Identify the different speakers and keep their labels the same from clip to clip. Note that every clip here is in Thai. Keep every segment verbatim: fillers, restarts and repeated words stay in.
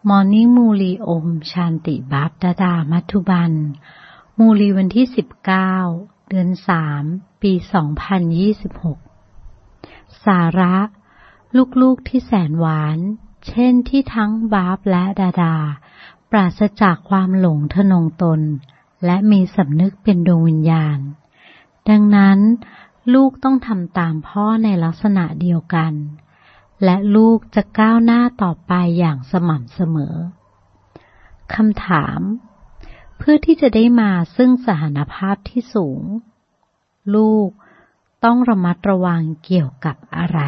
Speaker 1: Morning มูลีโอมชานติบาปดาดามัทุบันมูลีวันที่สิบเก้าเดือนสามปีสองพันยี่สิบหกสาระลูกๆที่แสนหวานเช่นที่ทั้งบาปและดาดาปราศจากความหลงทะนงตนและมีสำนึกเป็นดวงวิญญาณดังนั้นลูกต้องทำตามพ่อในลักษณะเดียวกันและลูกจะก้าวหน้าต่อไปอย่างสม่ำเสมอคำถามเพื่อที่จะได้มาซึ่งสถานภาพที่สูงลูกต้องระมัดระวังเกี่ยวกับอะไร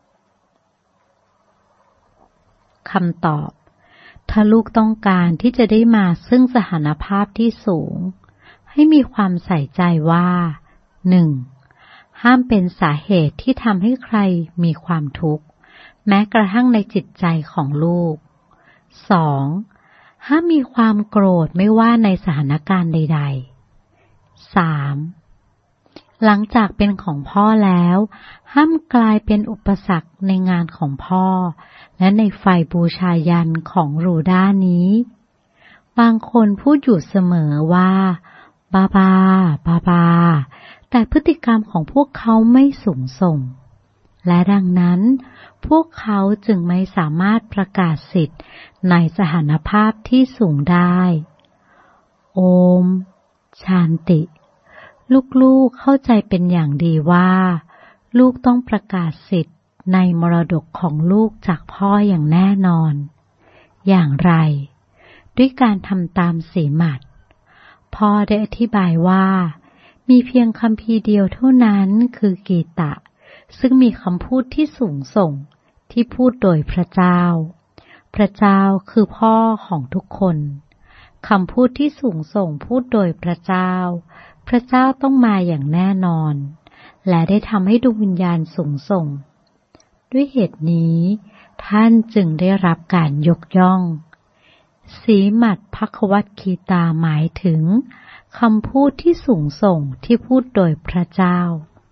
Speaker 1: คำตอบถ้าลูกต้องการที่จะได้มาซึ่งสถานภาพที่สูงให้มีความใส่ใจว่า หนึ่ง. ห้ามเป็นสาเหตุที่ทำให้ใครมีความทุกข์แม้กระทั่งในจิตใจของลูก สอง. ห้ามมีความโกรธไม่ว่าในสถานการณ์ใดๆ สาม. หลังจากเป็นของพ่อแล้วห้ามกลายเป็นอุปสรรคในงานของพ่อและในไฟบูชายันของรูด้านี้บางคนพูดอยู่เสมอว่าบาบาบาบาแต่พฤติกรรมของพวกเขาไม่สูงส่งและดังนั้นพวกเขาจึงไม่สามารถประกาศสิทธิ์ในสถานภาพที่สูงได้โอมชานติลูกๆเข้าใจเป็นอย่างดีว่าลูกต้องประกาศสิทธิ์ในมรดกของลูกจากพ่ออย่างแน่นอนอย่างไรด้วยการทำตามสีหมัดพ่อได้อธิบายว่ามีเพียงคัมภีร์เดียวเท่านั้นคือกีตะซึ่งมีคำพูดที่สูงส่งที่พูดโดยพระเจ้าพระเจ้าคือพ่อของทุกคนคำพูดที่สูงส่งพูดโดยพระเจ้าพระเจ้าต้องมาอย่างแน่นอนและได้ทำให้ดวงวิญญาณสูงส่งด้วยเหตุนี้ท่านจึงได้รับการยกย่องสีมัดภควัตคีตาหมายถึงคำพูดที่สูงส่งที่พูดโดยพระเจ้า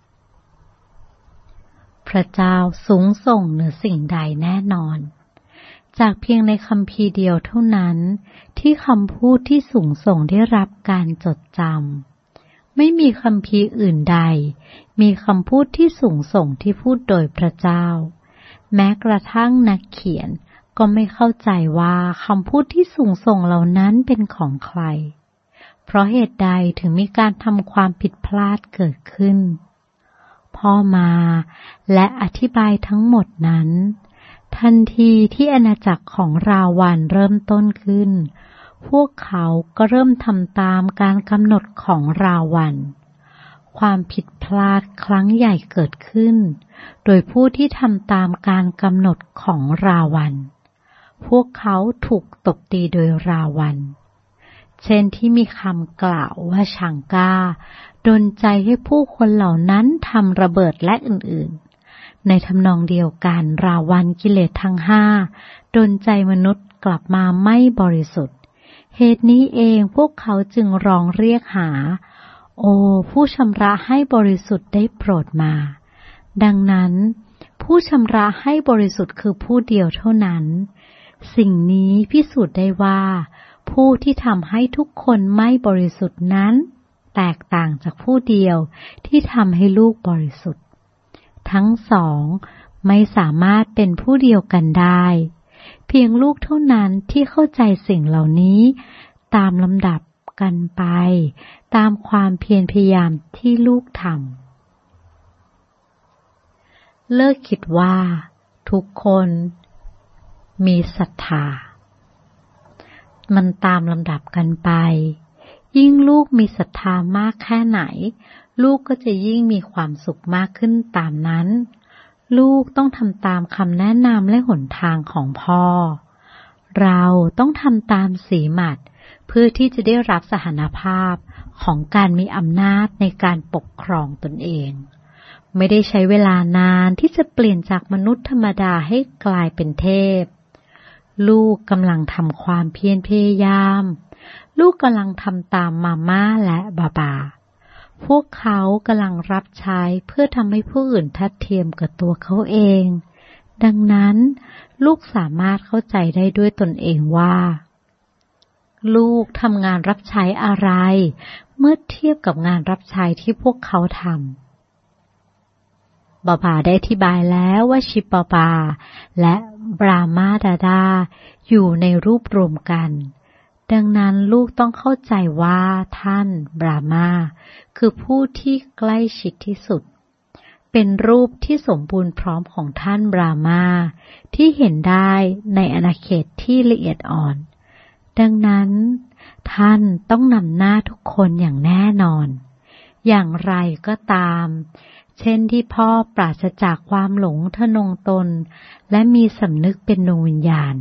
Speaker 1: พระเจ้าสูงส่งเหนือสิ่งใดแน่นอนจากเพียงในคัมภีร์เดียวเท่านั้นที่คำพูดที่สูงส่งได้รับการจดจำไม่มีคัมภีร์อื่นใดมีคำพูดที่สูงส่งที่พูดโดยพระเจ้าแม้กระทั่งนักเขียนก็ไม่เข้าใจว่าคำพูดที่สูงส่งเหล่านั้นเป็นของใครเพราะเหตุใดถึงมีการทำความผิดพลาดเกิดขึ้นพ่อมาและอธิบายทั้งหมดนั้นทันทีที่อาณาจักรของราวันเริ่มต้นขึ้นพวกเขาก็เริ่มทำตามการกำหนดของราวันความผิดพลาดครั้งใหญ่เกิดขึ้นโดยผู้ที่ทำตามการกำหนดของราวันพวกเขาถูกตบตีโดยราวันเช่นที่มีคำกล่าวว่าชังกาดลใจให้ผู้คนเหล่านั้นทำระเบิดและอื่นๆในทำนองเดียวกันราวันกิเลสทั้งห้าดลใจมนุษย์กลับมาไม่บริสุทธิ์เหตุนี้เองพวกเขาจึงร้องเรียกหาโอ้ผู้ชำระให้บริสุทธิ์ได้โปรดมาดังนั้นผู้ชำระให้บริสุทธิ์คือผู้เดียวเท่านั้นสิ่งนี้พิสูจน์ได้ว่าผู้ที่ทำให้ทุกคนไม่บริสุทธิ์นั้นแตกต่างจากผู้เดียวที่ทำให้ลูกบริสุทธิ์ทั้งสองไม่สามารถเป็นผู้เดียวกันได้เพียงลูกเท่านั้นที่เข้าใจสิ่งเหล่านี้ตามลำดับกันไปตามความเพียรพยายามที่ลูกทำเลิกคิดว่าทุกคนมีศรัทธามันตามลำดับกันไปยิ่งลูกมีศรัทธามากแค่ไหนลูกก็จะยิ่งมีความสุขมากขึ้นตามนั้นลูกต้องทำตามคำแนะนำและหนทางของพ่อเราต้องทำตามสีหมัดเพื่อที่จะได้รับสถานภาพของการมีอำนาจในการปกครองตนเองไม่ได้ใช้เวลานานที่จะเปลี่ยนจากมนุษย์ธรรมดาให้กลายเป็นเทพลูกกำลังทำความเพียรพยายามลูกกำลังทำตามมาม่าและบาบาพวกเขากำลังรับใช้เพื่อทำให้ผู้อื่นทัดเทียมกับตัวเขาเองดังนั้นลูกสามารถเข้าใจได้ด้วยตนเองว่าลูกทำงานรับใช้อะไรเมื่อเทียบกับงานรับใช้ที่พวกเขาทำบาบาได้อธิบายแล้วว่าชิปบาและบรามาดาดาอยู่ในรูปรวมกันดังนั้นลูกต้องเข้าใจว่าท่านบรามาคือผู้ที่ใกล้ชิดที่สุดเป็นรูปที่สมบูรณ์พร้อมของท่านบรามาที่เห็นได้ในอาณาเขตที่ละเอียดอ่อนดังนั้นท่านต้องนำหน้าทุกคนอย่างแน่นอนอย่างไรก็ตามเช่นที่พ่อปราศจากความหลงทะนงตนและมีสำนึกเป็นดวงวิญญาณ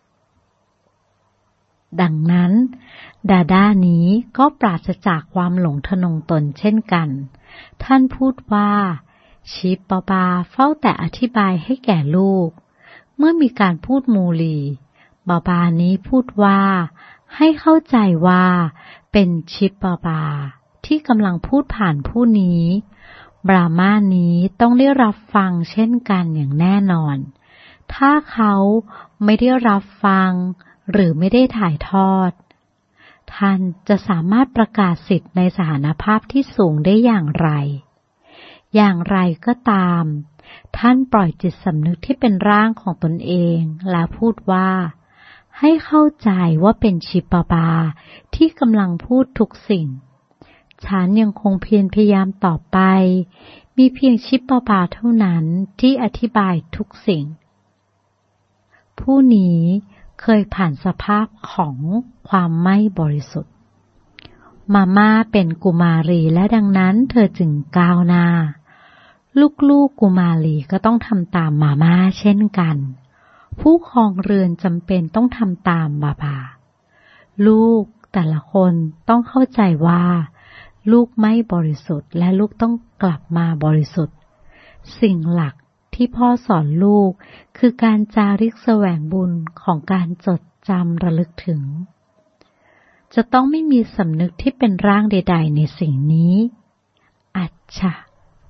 Speaker 1: ดังนั้นดาด้านี้ก็ปราศจากความหลงทะนงตนเช่นกันท่านพูดว่าชิปบาเฝ้าแต่อธิบายให้แก่ลูกเมื่อมีการพูดมูลีบาบานี้พูดว่าให้เข้าใจว่าเป็นชิปบาที่กำลังพูดผ่านผู้นี้บรามานี้ต้องได้รับฟังเช่นกันอย่างแน่นอนถ้าเขาไม่ได้รับฟังหรือไม่ได้ถ่ายทอดท่านจะสามารถประกาศสิทธิ์ในสถานภาพที่สูงได้อย่างไรอย่างไรก็ตามท่านปล่อยจิตสำนึกที่เป็นร่างของตนเองและพูดว่าให้เข้าใจว่าเป็นชิปบาที่กำลังพูดทุกสิ่งฉันยังคงเพียรพยายามต่อไปมีเพียงชิปบาเท่านั้นที่อธิบายทุกสิ่งผู้นี้เคยผ่านสภาพของความไม่บริสุทธิ์มาม่าเป็นกุมารีและดังนั้นเธอจึงก้าวหน้าลูกๆกุมารีก็ต้องทำตามมาม่าเช่นกันผู้ครองเรือนจำเป็นต้องทำตามบาบาลูกแต่ละคนต้องเข้าใจว่าลูกไม่บริสุทธิ์และลูกต้องกลับมาบริสุทธิ์สิ่งหลักที่พ่อสอนลูกคือการจาริกแสวงบุญของการจดจำระลึกถึงจะต้องไม่มีสำนึกที่เป็นร่างใดๆในสิ่งนี้อัจฉะ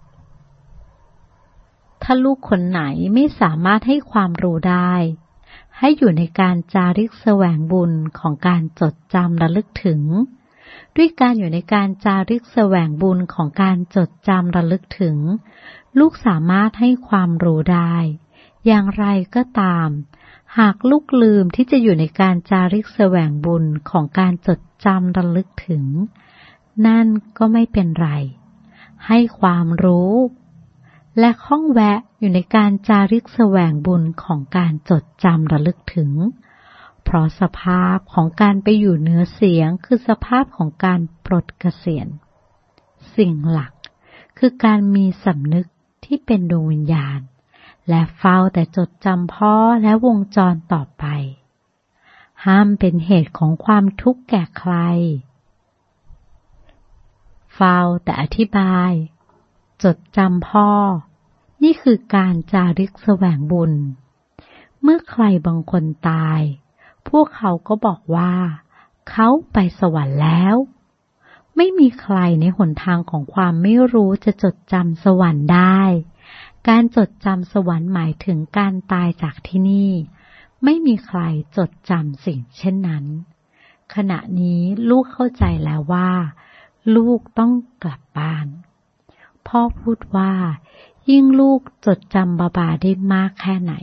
Speaker 1: ถ้าลูกคนไหนไม่สามารถให้ความรู้ได้ให้อยู่ในการจาริกแสวงบุญของการจดจำระลึกถึงด้วยการอยู่ในการจาริกแสวงบุญของการจดจำระลึกถึงลูกสามารถให้ความรู้ได้อย่างไรก็ตามหากลูกลืมที่จะอยู่ในการจาริกแสวงบุญของการจดจำระลึกถึงนั่นก็ไม่เป็นไรให้ความรู้และข้องแวะอยู่ในการจาริกแสวงบุญของการจดจำระลึกถึงเพราะสภาพของการไปอยู่เหนือเสียงคือสภาพของการปลดเกษียณสิ่งหลักคือการมีสำนึกที่เป็นดวงวิญญาณและเฝ้าแต่จดจำพ่อและวงจรต่อไปห้ามเป็นเหตุของความทุกข์แก่ใครเฝ้าแต่อธิบายจดจำพ่อนี่คือการจาริกแสวงบุญเมื่อใครบางคนตายพวกเขาก็บอกว่าเขาไปสวรรค์แล้วไม่มีใครในหนทางของความไม่รู้จะจดจำสวรรค์ได้การจดจำสวรรค์หมายถึงการตายจากที่นี่ไม่มีใครจดจำสิ่งเช่นนั้นขณะนี้ลูกเข้าใจแล้วว่าลูกต้องกลับบ้านพ่อพูดว่ายิ่งลูกจดจำบาบาได้มากแค่ไหน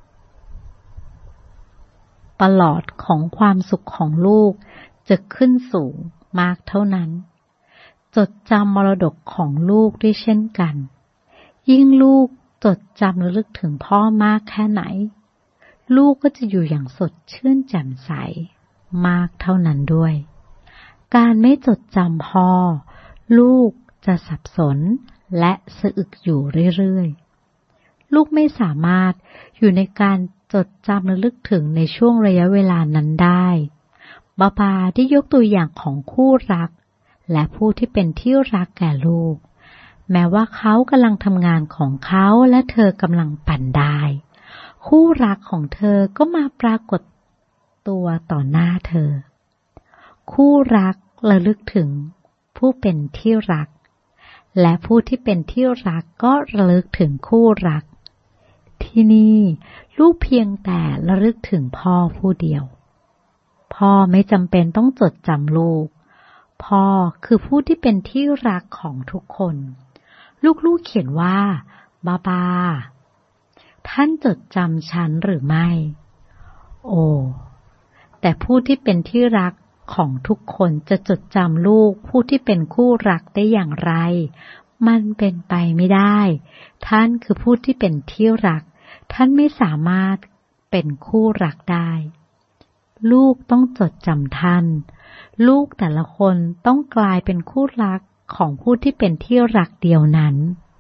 Speaker 1: ตลอดของความสุขของลูกจะขึ้นสูงมากเท่านั้นจดจำมรดกของลูกด้วยเช่นกันยิ่งลูกจดจำระลึกถึงพ่อมากแค่ไหนลูกก็จะอยู่อย่างสดชื่นแจ่มใสมากเท่านั้นด้วยการไม่จดจำพ่อลูกจะสับสนและสะอึกอยู่เรื่อยๆลูกไม่สามารถอยู่ในการจดจำระลึกถึงในช่วงระยะเวลานั้นได้บาบาได้ยกตัวอย่างของคู่รักและผู้ที่เป็นที่รักแก่ลูกแม้ว่าเขากำลังทำงานของเขาและเธอกำลังปั่นได้คู่รักของเธอก็มาปรากฏตัวต่อหน้าเธอคู่รักระลึกถึงผู้เป็นที่รักและผู้ที่เป็นที่รักก็ระลึกถึงคู่รักที่นี่ลูกเพียงแต่ระลึกถึงพ่อผู้เดียวพ่อไม่จำเป็นต้องจดจำลูกพ่อคือผู้ที่เป็นที่รักของทุกคนลูกๆเขียนว่าบาบาท่านจดจำฉันหรือไม่โอ้แต่ผู้ที่เป็นที่รักของทุกคนจะจดจำลูกผู้ที่เป็นคู่รักได้อย่างไรมันเป็นไปไม่ได้ท่านคือผู้ที่เป็นที่รักท่านไม่สามารถเป็นคู่รักได้ลูกต้องจดจำท่านลูกแต่ละคนต้องกลายเป็นคู่รักของผู้ที่เป็นที่รักเดียวนั้น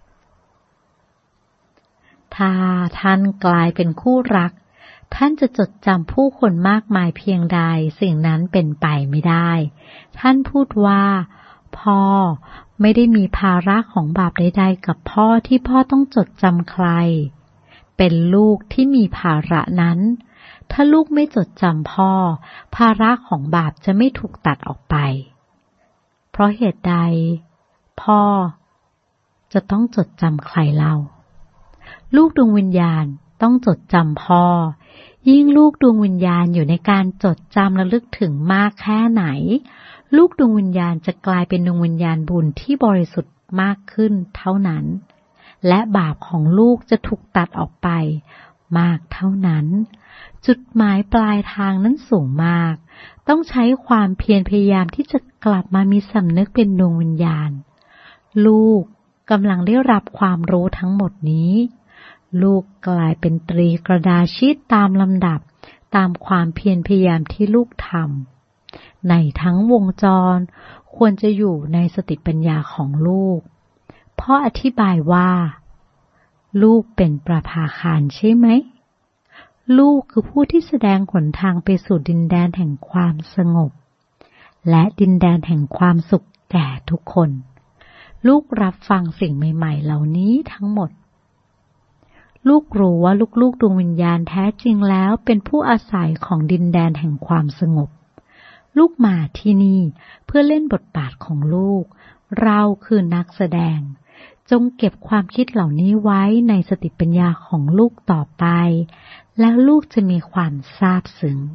Speaker 1: ถ้าท่านกลายเป็นคู่รักท่านจะจดจำผู้คนมากมายเพียงใดสิ่งนั้นเป็นไปไม่ได้ท่านพูดว่าพ่อไม่ได้มีภาระของบาปใดๆกับพ่อที่พ่อต้องจดจำใครเป็นลูกที่มีภาระนั้นถ้าลูกไม่จดจำพ่อภาระของบาปจะไม่ถูกตัดออกไปเพราะเหตุใดพ่อจะต้องจดจำใครเล่าลูกดวงวิญญาณต้องจดจำพ่อยิ่งลูกดวงวิญญาณอยู่ในการจดจำระลึกถึงมากแค่ไหนลูกดวงวิญญาณจะกลายเป็นดวงวิญญาณบุญที่บริสุทธิ์มากขึ้นเท่านั้นและบาปของลูกจะถูกตัดออกไปมากเท่านั้นจุดหมายปลายทางนั้นสูงมากต้องใช้ความเพียรพยายามที่จะกลับมามีสำนึกเป็นดวงวิญญาณลูกกำลังได้รับความรู้ทั้งหมดนี้ลูกกลายเป็นตรีกระดาชิตตามลำดับตามความเพียรพยายามที่ลูกทำในทั้งวงจรควรจะอยู่ในสติปัญญาของลูกพ่ออธิบายว่าลูกเป็นประภาคารใช่ไหมลูกคือผู้ที่แสดงหนทางไปสู่ดินแดนแห่งความสงบและดินแดนแห่งความสุขแก่ทุกคนลูกรับฟังสิ่งใหม่ๆเหล่านี้ทั้งหมดลูกรู้ว่าลูกๆดวงวิญญาณแท้จริงแล้วเป็นผู้อาศัยของดินแดนแห่งความสงบลูกมาที่นี่เพื่อเล่นบทบาทของลูกเราคือนักแสดงจงเก็บความคิดเหล่านี้ไว้ในสติปัญญาของลูกต่อไปแล้วลูกจะมีความซาบซึ้ง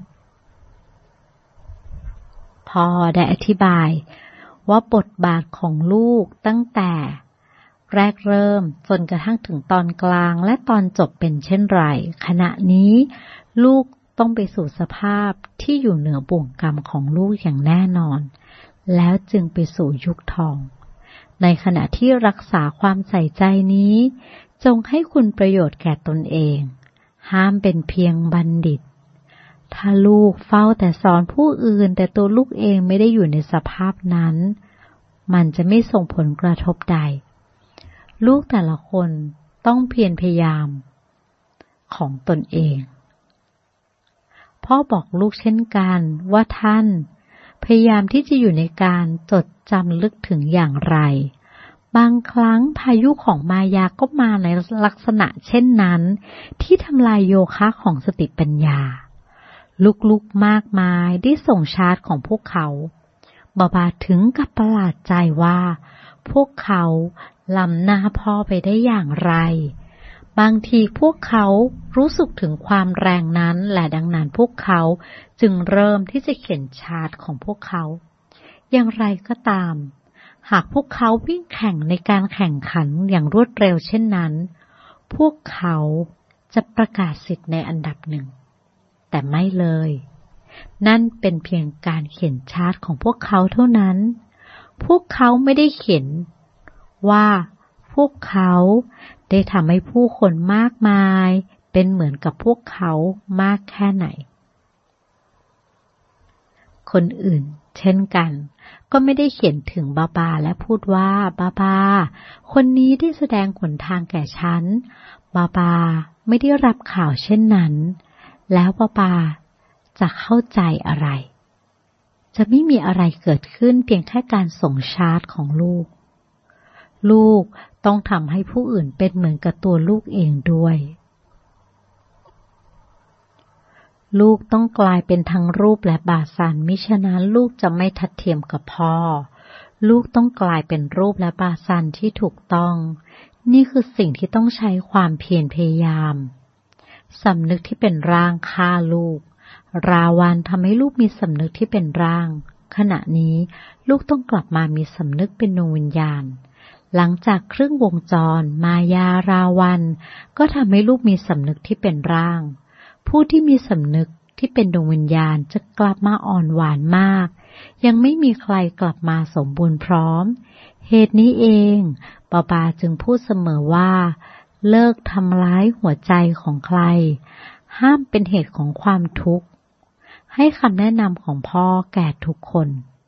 Speaker 1: พ่อได้อธิบายว่าบทบาทของลูกตั้งแต่แรกเริ่มจนกระทั่งถึงตอนกลางและตอนจบเป็นเช่นไรขณะนี้ลูกต้องไปสู่สภาพที่อยู่เหนือบ่วงกรรมของลูกอย่างแน่นอนแล้วจึงไปสู่ยุคทองในขณะที่รักษาความใส่ใจนี้จงให้คุณประโยชน์แก่ตนเองห้ามเป็นเพียงบัณฑิตถ้าลูกเฝ้าแต่สอนผู้อื่นแต่ตัวลูกเองไม่ได้อยู่ในสภาพนั้นมันจะไม่ส่งผลกระทบใดลูกแต่ละคนต้องเพียรพยายามของตนเองพ่อบอกลูกเช่นกันว่าท่านพยายามที่จะอยู่ในการจดจำลึกถึงอย่างไรบางครั้งพายุของมายาก็มาในลักษณะเช่นนั้นที่ทำลายโยคะของสติปัญญาลูกๆมากมายได้ส่งชาร์จของพวกเขาบาบาถึงกับประหลาดใจว่าพวกเขาล้ำหน้าพ่อไปได้อย่างไรบางทีพวกเขารู้สึกถึงความแรงนั้นและดังนั้นพวกเขาจึงเริ่มที่จะเขียนชาร์ตของพวกเขาอย่างไรก็ตามหากพวกเขาวิ่งแข่งในการแข่งขันอย่างรวดเร็วเช่นนั้นพวกเขาจะประกาศสิทธิ์ในอันดับหนึ่งแต่ไม่เลยนั่นเป็นเพียงการเขียนชาร์ตของพวกเขาเท่านั้นพวกเขาไม่ได้เขียนว่าพวกเขาได้ทำให้ผู้คนมากมายเป็นเหมือนกับพวกเขามากแค่ไหนคนอื่นเช่นกันก็ไม่ได้เขียนถึงบาบาและพูดว่าบาบาคนนี้ได้แสดงหนทางแก่ฉันบาบาไม่ได้รับข่าวเช่นนั้นแล้วบาบาจะเข้าใจอะไรจะไม่มีอะไรเกิดขึ้นเพียงแค่การส่งชาร์ตของลูกลูกต้องทำให้ผู้อื่นเป็นเหมือนกับตัวลูกเองด้วยลูกต้องกลายเป็นทั้งรูปและบาสันมิฉะนั้นลูกจะไม่ทัดเทียมกับพ่อลูกต้องกลายเป็นรูปและบาสันที่ถูกต้องนี่คือสิ่งที่ต้องใช้ความเพียรพยายามสำนึกที่เป็นร่างฆ่าลูกราวันทำให้ลูกมีสำนึกที่เป็นร่างขณะนี้ลูกต้องกลับมามีสำนึกเป็นดวงวิญญาณหลังจากครึ่งวงจรมายาราวันก็ทำให้ลูกมีสำนึกที่เป็นร่างผู้ที่มีสำนึกที่เป็นดวงวิญญาณจะกลับมาอ่อนหวานมากยังไม่มีใครกลับมาสมบูรณ์พร้อมเหตุนี้เองบาบาจึงพูดเสมอว่าเลิกทำร้ายหัวใจของใครห้ามเป็นเหตุของความทุกข์ให้คำแนะนำของพ่อแก่ทุกคน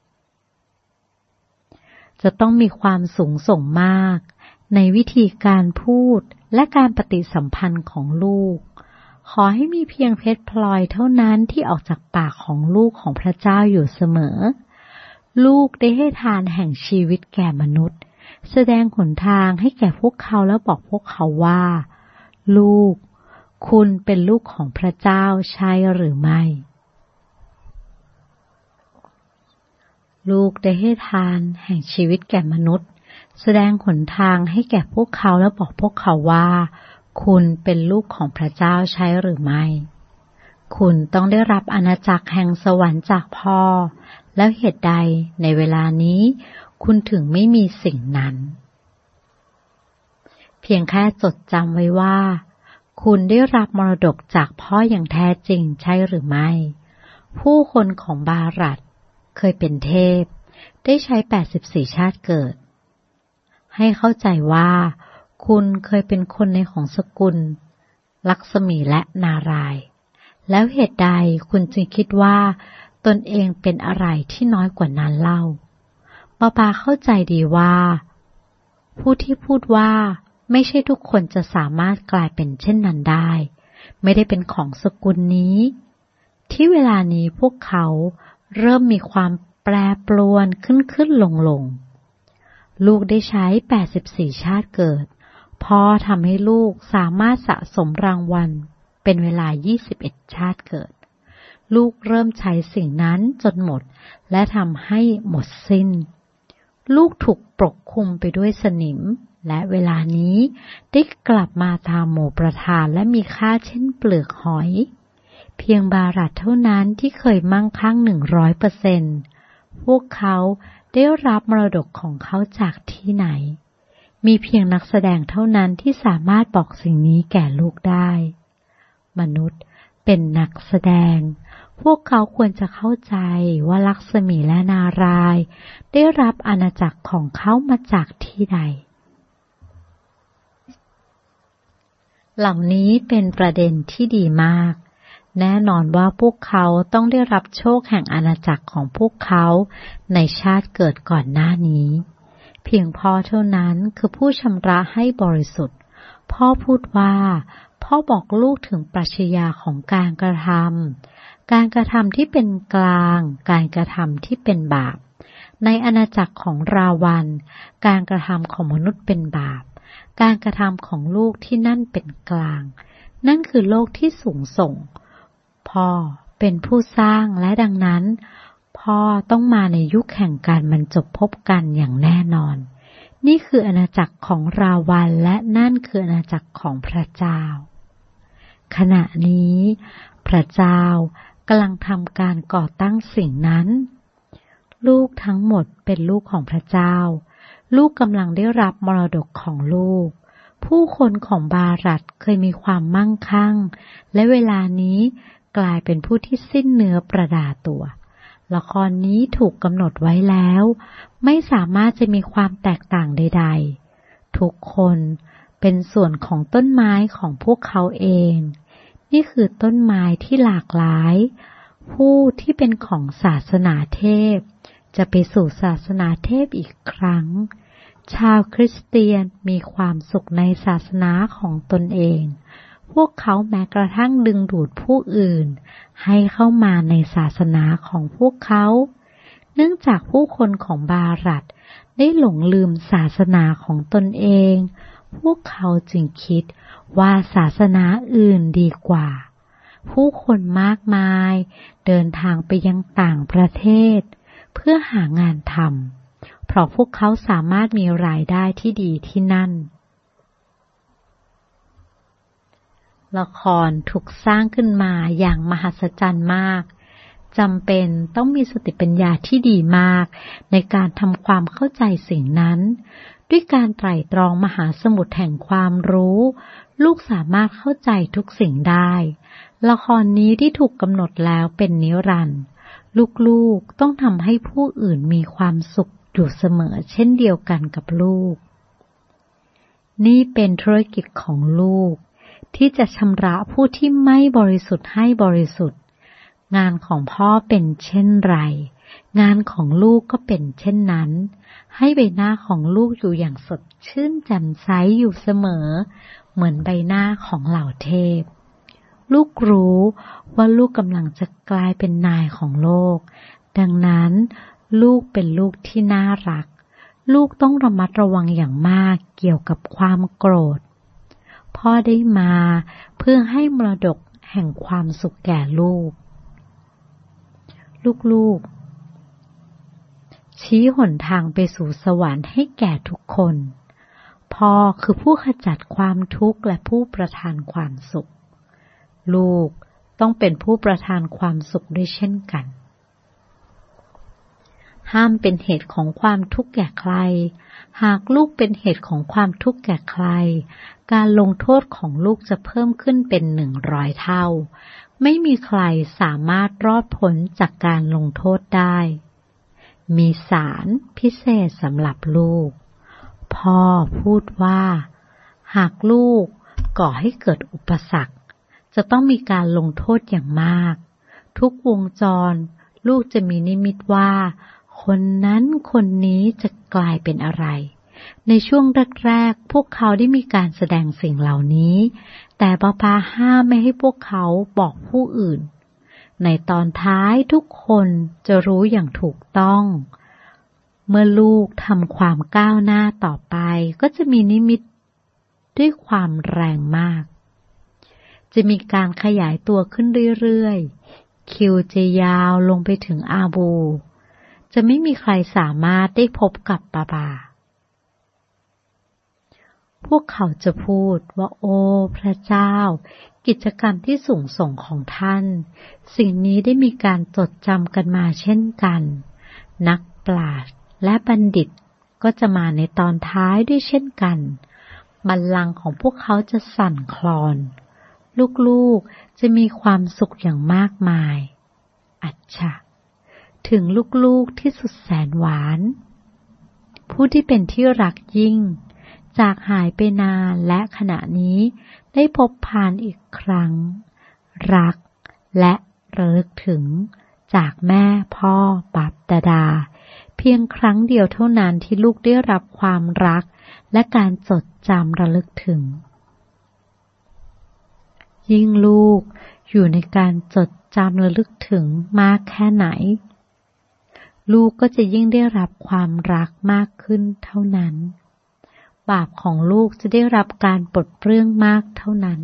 Speaker 1: จะต้องมีความสูงส่งมากในวิธีการพูดและการปฏิสัมพันธ์ของลูกขอให้มีเพียงเพชรพลอยเท่านั้นที่ออกจากปากของลูกของพระเจ้าอยู่เสมอลูกได้ให้ทานแห่งชีวิตแก่มนุษย์แสดงหนทางให้แก่พวกเขาแล้วบอกพวกเขาว่าลูกคุณเป็นลูกของพระเจ้าใช่หรือไม่ลูกได้ให้ทานแห่งชีวิตแก่มนุษย์แสดงหนทางให้แก่พวกเขาแล้วบอกพวกเขาว่าคุณเป็นลูกของพระเจ้าใช่หรือไม่คุณต้องได้รับอาณาจักรแห่งสวรรค์จากพ่อแล้วเหตุใดในเวลานี้คุณถึงไม่มีสิ่งนั้นเพียงแค่จดจำไว้ว่าคุณได้รับมรดกจากพ่ออย่างแท้จริงใช่หรือไม่ผู้คนของบารัตเคยเป็นเทพได้ใช้แปดสิบสี่ชาติเกิดให้เข้าใจว่าคุณเคยเป็นคนในของสกุลลักษมีและนารายณ์แล้วเหตุใดคุณจึงคิดว่าตนเองเป็นอะไรที่น้อยกว่านั้นเล่าบาบาเข้าใจดีว่าผู้ที่พูดว่าไม่ใช่ทุกคนจะสามารถกลายเป็นเช่นนั้นได้ไม่ได้เป็นของสกุลนี้ที่เวลานี้พวกเขาเริ่มมีความแปรปรวนขึ้นขึ้นลงลงลูกได้ใช้แปดสิบสี่ชาติเกิดพ่อทำให้ลูกสามารถสะสมรางวัลเป็นเวลายี่สิบเอ็ดชาติเกิดลูกเริ่มใช้สิ่งนั้นจนหมดและทำให้หมดสิ้นลูกถูกปกคลุมไปด้วยสนิมและเวลานี้ได้กลับมาตามหมู่ประธานและมีค่าเช่นเปลือกหอยเพียงบารัตเท่านั้นที่เคยมั่งคั่งหนึ่งร้อยเปอร์เซ็นต์พวกเขาได้รับมรดกของเขาจากที่ไหนมีเพียงนักแสดงเท่านั้นที่สามารถบอกสิ่งนี้แก่ลูกได้มนุษย์เป็นนักแสดงพวกเขาควรจะเข้าใจว่าลักษมีและนารายณ์ได้รับอาณาจักรของเขามาจากที่ใดเหล่านี้เป็นประเด็นที่ดีมากแน่นอนว่าพวกเขาต้องได้รับโชคแห่งอาณาจักรของพวกเขาในชาติเกิดก่อนหน้านี้เพียงพ่อเท่านั้นคือผู้ชำระให้บริสุทธิ์พ่อพูดว่าพ่อบอกลูกถึงปรัชญาของการกระทำการกระทำที่เป็นกลางการกระทำที่เป็นบาปในอาณาจักรของราวันการกระทำของมนุษย์เป็นบาปการกระทำของลูกที่นั่นเป็นกลางนั่นคือโลกที่สูงส่งพ่อเป็นผู้สร้างและดังนั้นพ่อต้องมาในยุคแห่งการบรรจบพบกันอย่างแน่นอนนี่คืออาณาจักรของราวันและนั่นคืออาณาจักรของพระเจ้าขณะนี้พระเจ้ากำลังทำการก่อตั้งสิ่งนั้นลูกทั้งหมดเป็นลูกของพระเจ้าลูกกำลังได้รับมรดกของลูกผู้คนของบารัตเคยมีความมั่งคั่งและเวลานี้กลายเป็นผู้ที่สิ้นเนื้อประดาตัวละครนี้ถูกกำหนดไว้แล้วไม่สามารถจะมีความแตกต่างใดๆทุกคนเป็นส่วนของต้นไม้ของพวกเขาเองนี่คือต้นไม้ที่หลากหลายผู้ที่เป็นของศาสนาเทพจะไปสู่ศาสนาเทพอีกครั้งชาวคริสเตียนมีความสุขในศาสนาของตนเองพวกเขาแม้กระทั่งดึงดูดผู้อื่นให้เข้ามาในศาสนาของพวกเขาเนื่องจากผู้คนของบารัตได้หลงลืมศาสนาของตนเองพวกเขาจึงคิดว่าศาสนาอื่นดีกว่าผู้คนมากมายเดินทางไปยังต่างประเทศเพื่อหางานทำเพราะพวกเขาสามารถมีรายได้ที่ดีที่นั่นละครถูกสร้างขึ้นมาอย่างมหัศจรรย์มากจำเป็นต้องมีสติปัญญาที่ดีมากในการทำความเข้าใจสิ่งนั้นด้วยการไตร่ตรองมหาสมุทรแห่งความรู้ลูกสามารถเข้าใจทุกสิ่งได้ละครนี้ที่ถูกกำหนดแล้วเป็นนิรันดร์ลูกๆต้องทำให้ผู้อื่นมีความสุขอยู่เสมอเช่นเดียวกันกับลูกนี่เป็นธุรกิจของลูกที่จะชำระผู้ที่ไม่บริสุทธิ์ให้บริสุทธิ์งานของพ่อเป็นเช่นไรงานของลูกก็เป็นเช่นนั้นให้ใบหน้าของลูกอยู่อย่างสดชื่นแจ่มใสอยู่เสมอเหมือนใบหน้าของเหล่าเทพลูกรู้ว่าลูกกำลังจะกลายเป็นนายของโลกดังนั้นลูกเป็นลูกที่น่ารักลูกต้องระมัดระวังอย่างมากเกี่ยวกับความโกรธพ่อได้มาเพื่อให้มรดกแห่งความสุขแก่ลูกลูกๆชี้หนทางไปสู่สวรรค์ให้แก่ทุกคนพ่อคือผู้ขจัดความทุกข์และผู้ประทานความสุขลูกต้องเป็นผู้ประทานความสุขด้วยเช่นกันห้ามเป็นเหตุของความทุกข์แก่ใครหากลูกเป็นเหตุของความทุกข์แก่ใครการลงโทษของลูกจะเพิ่มขึ้นเป็นหนึ่งร้อยเท่าไม่มีใครสามารถรอดพ้นจากการลงโทษได้มีศาลพิเศษสำหรับลูกพ่อพูดว่าหากลูกก่อให้เกิดอุปสรรคจะต้องมีการลงโทษอย่างมากทุกวงจรลูกจะมีนิมิตว่าคนนั้นคนนี้จะกลายเป็นอะไรในช่วงแรกๆพวกเขาได้มีการแสดงสิ่งเหล่านี้แต่ป้าป้าห้ามไม่ให้พวกเขาบอกผู้อื่นในตอนท้ายทุกคนจะรู้อย่างถูกต้องเมื่อลูกทำความก้าวหน้าต่อไปก็จะมีนิมิตด้วยความแรงมากจะมีการขยายตัวขึ้นเรื่อยๆคิวจะยาวลงไปถึงอาบูจะไม่มีใครสามารถได้พบกับป้าป้าพวกเขาจะพูดว่าโอ้พระเจ้ากิจกรรมที่สูงส่งของท่านสิ่งนี้ได้มีการจดจำกันมาเช่นกันนักปราชญ์และบัณฑิตก็จะมาในตอนท้ายด้วยเช่นกันบัลลังก์ของพวกเขาจะสั่นคลอนลูกๆจะมีความสุขอย่างมากมายอัจฉะถึงลูกๆที่สุดแสนหวานผู้ที่เป็นที่รักยิ่งจากหายไปนานและขณะนี้ได้พบผ่านอีกครั้งรักและระลึกถึงจากแม่พ่อปับดาดาเพียงครั้งเดียวเท่านั้นที่ลูกได้รับความรักและการจดจำระลึกถึงยิ่งลูกอยู่ในการจดจำระลึกถึงมากแค่ไหนลูกก็จะยิ่งได้รับความรักมากขึ้นเท่านั้นบาปของลูกจะได้รับการปลดเปลื้องมากเท่านั้น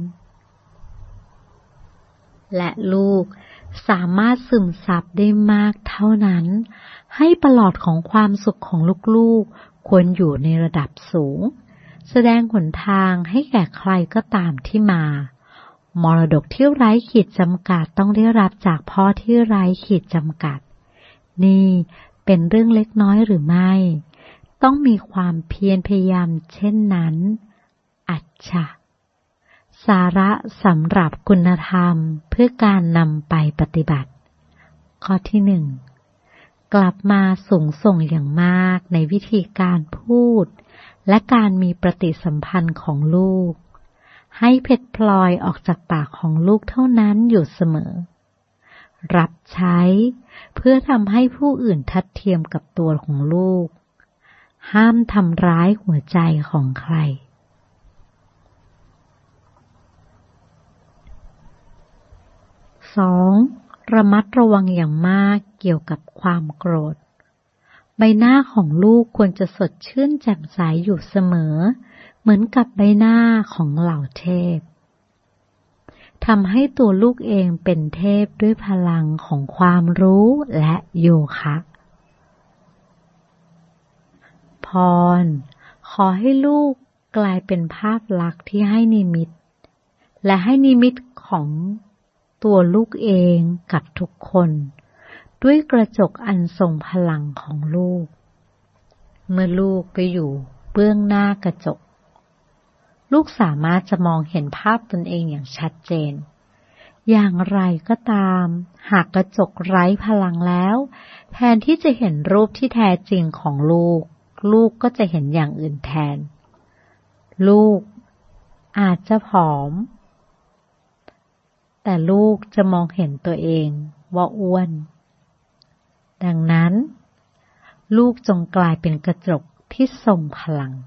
Speaker 1: และลูกสามารถซึมซับได้มากเท่านั้นให้ประหลอดของความสุขของลูกๆควรอยู่ในระดับสูงแสดงหนทางให้แก่ใครก็ตามที่มามรดกที่ไร้ขีดจำกัดต้องได้รับจากพ่อที่ไร้ขีดจำกัดนี่เป็นเรื่องเล็กน้อยหรือไม่ต้องมีความเพียรพยายามเช่นนั้นอัจฉะสาระสำหรับคุณธรรมเพื่อการนำไปปฏิบัติข้อที่หนึ่งกลับมาสูงส่งอย่างมากในวิธีการพูดและการมีปฏิสัมพันธ์ของลูกให้เพชรพลอยออกจากปากของลูกเท่านั้นอยู่เสมอรับใช้เพื่อทำให้ผู้อื่นทัดเทียมกับตัวของลูกห้ามทำร้ายหัวใจของใครสองระมัดระวังอย่างมากเกี่ยวกับความโกรธใบหน้าของลูกควรจะสดชื่นแจ่มใสอยู่เสมอเหมือนกับใบหน้าของเหล่าเทพทำให้ตัวลูกเองเป็นเทพด้วยพลังของความรู้และโยคะพรขอให้ลูกกลายเป็นภาพลักษณ์ที่ให้นิมิตและให้นิมิตของตัวลูกเองกับทุกคนด้วยกระจกอันทรงพลังของลูกเมื่อลูกไปอยู่เบื้องหน้ากระจกลูกสามารถจะมองเห็นภาพตนเองอย่างชัดเจนอย่างไรก็ตามหากกระจกไร้พลังแล้วแทนที่จะเห็นรูปที่แท้จริงของลูกลูกก็จะเห็นอย่างอื่นแทนลูกอาจจะผอมแต่ลูกจะมองเห็นตัวเองว่าอ้วนดังนั้นลูกจงกลายเป็นกระจกที่ทรงพลัง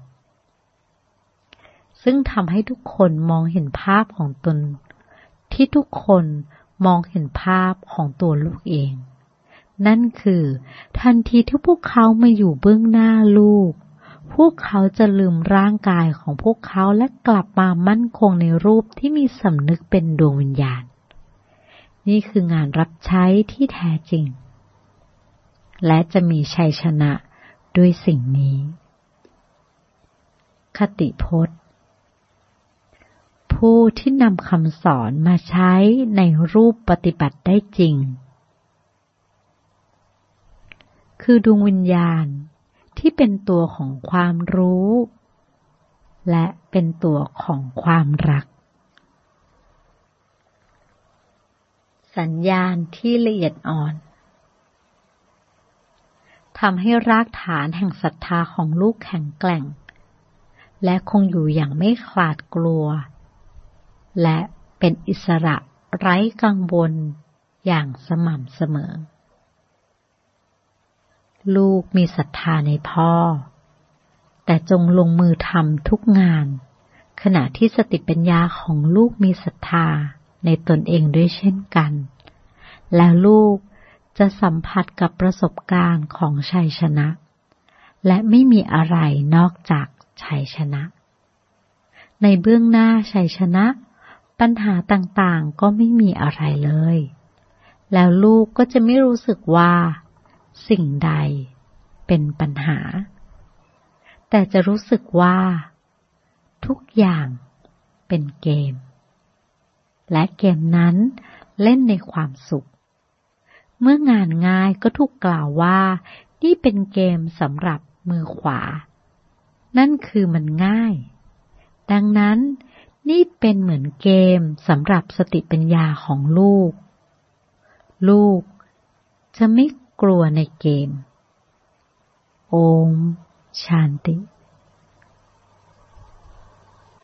Speaker 1: ซึ่งทำให้ทุกคนมองเห็นภาพของตนที่ทุกคนมองเห็นภาพของตัวลูกเองนั่นคือทันทีที่พวกเขามาอยู่เบื้องหน้าลูกพวกเขาจะลืมร่างกายของพวกเขาและกลับมามั่นคงในรูปที่มีสำนึกเป็นดวงวิญญาณนี่คืองานรับใช้ที่แท้จริงและจะมีชัยชนะด้วยสิ่งนี้คติพจน์ผู้ที่นำคำสอนมาใช้ในรูปปฏิบัติได้จริงคือดวงวิญญาณที่เป็นตัวของความรู้และเป็นตัวของความรักสัญญาณที่ละเอียดอ่อนทำให้รากฐานแห่งศรัทธาของลูกแข็งแกร่งและคงอยู่อย่างไม่ขลาดกลัวและเป็นอิสระไร้กังวลอย่างสม่ำเสมอลูกมีศรัทธาในพ่อแต่จงลงมือทำทุกงานขณะที่สติปัญญาของลูกมีศรัทธาในตนเองด้วยเช่นกันแล้วลูกจะสัมผัสกับประสบการณ์ของชัยชนะและไม่มีอะไรนอกจากชัยชนะในเบื้องหน้าชัยชนะปัญหาต่างๆก็ไม่มีอะไรเลยแล้วลูกก็จะไม่รู้สึกว่าสิ่งใดเป็นปัญหาแต่จะรู้สึกว่าทุกอย่างเป็นเกมและเกมนั้นเล่นในความสุขเมื่องานง่ายก็ถูกกล่าวว่านี่เป็นเกมสำหรับมือขวานั่นคือมันง่ายดังนั้นนี่เป็นเหมือนเกมสำหรับสติปัญญาของลูกลูกจะไม่กลัวในเกมโอมชานติ